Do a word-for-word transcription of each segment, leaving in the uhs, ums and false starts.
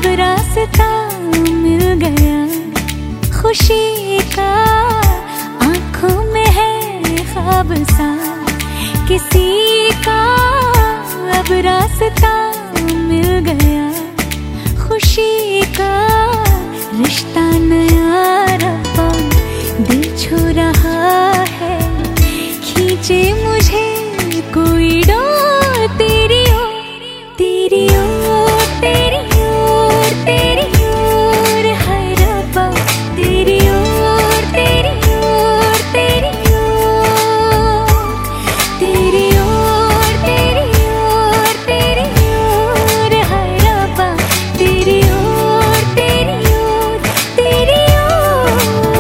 अब रास्ता मिल गया खुशी का, आंखों में है ख्वाब सा किसी का। अब रास्ता मिल गया खुशी का, रिश्ता नया रब्बा दिल छू रहा है, खींचे मुझे कोई डोर तेरी ओर, तेरी ओर, तेरी ओर, तेरी ओर, हाय रब्बा तेरी ओर, तेरी ओर, तेरी ओर, तेरी ओर, तेरी ओर, तेरी ओर, हाय रब्बा तेरी ओर, तेरी ओर, तेरी ओर।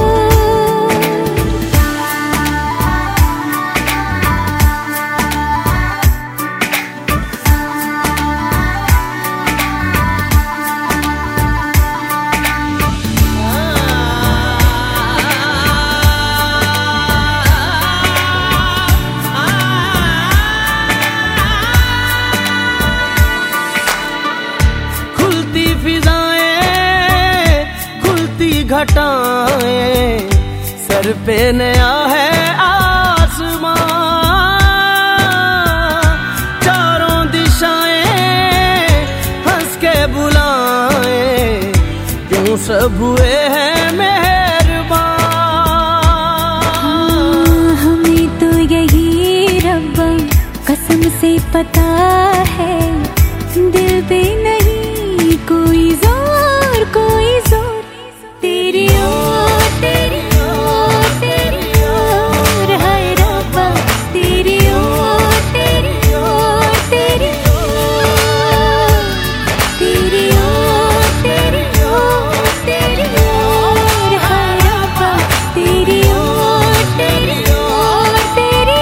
घटाएं सर पे नया है आसमां, चारों दिशाएं हंस के बुलाएं, क्यों सब हुए हैं मेहरबान। हाँ, हमें तो यही रब्बा कसम से पता है, दिल पे नहीं कोई जोर, कोई जोर, तेरी ओर, तेरी ओर, तेरी ओर, हाय रब्बा तेरी ओर, तेरी ओर, तेरी ओर, तेरी ओर, तेरी ओर, तेरी ओर, हाय रब्बा तेरी ओर, तेरी ओर, तेरी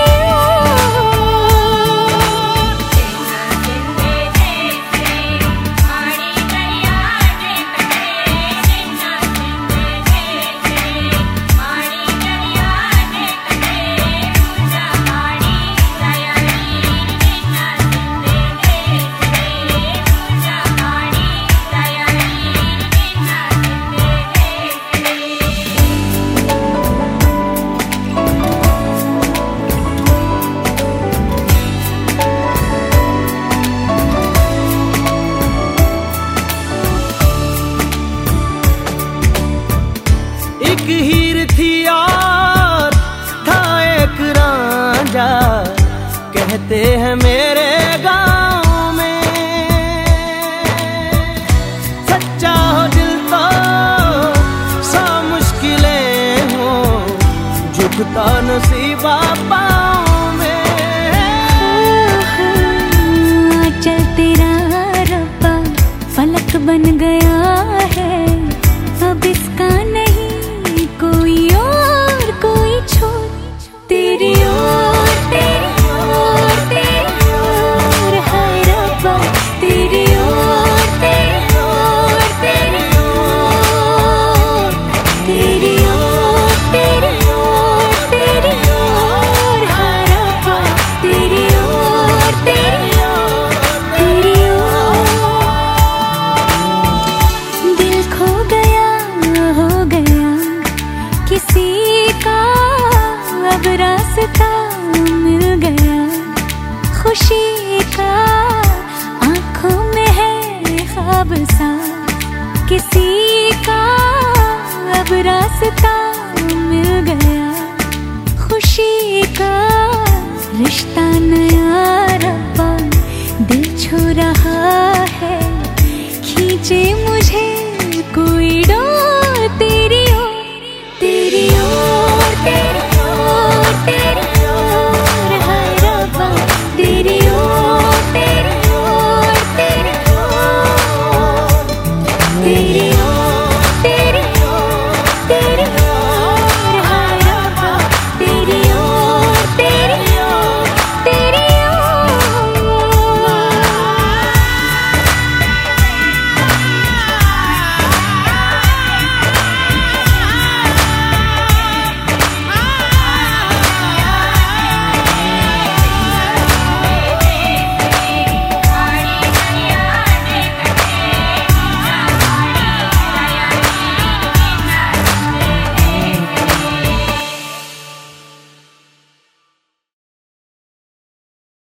एक हीर थी और था एक रांझा, कहते हैं मेरे गांव में, सच्चा हो दिल तो सा मुश्किलें हो, झुकता नसीबा पाँव में। चल तेरा रब्बा फलक बन गया है, अब इसका नहीं कोई और, कोई छोर, तेरी ओर, तेरी ओर, तेरी ओर, हाय रब्बा तेरी ओर, तेरी ओर, तेरी ओर, तेरी ओर, तेरी ओर, तेरी ओर, हाय रब्बा तेरी ओर, तेरी ओर, तेरी ओर। दिल खो गया हो गया किसी का, अब रास्ता मिल गया खुशी का, आंखों में है ख्वाब सा किसी का। अब रास्ता मिल गया खुशी का, रिश्ता नया रब्बा दिल छू रहा है, खींचे मुझे कोई डोर तेरी ओर, तेरी ओर, तेरी ओर, तेरी ओर, हाय रब्बा तेरी ओर, तेरी ओर, तेरी ओर, तेरी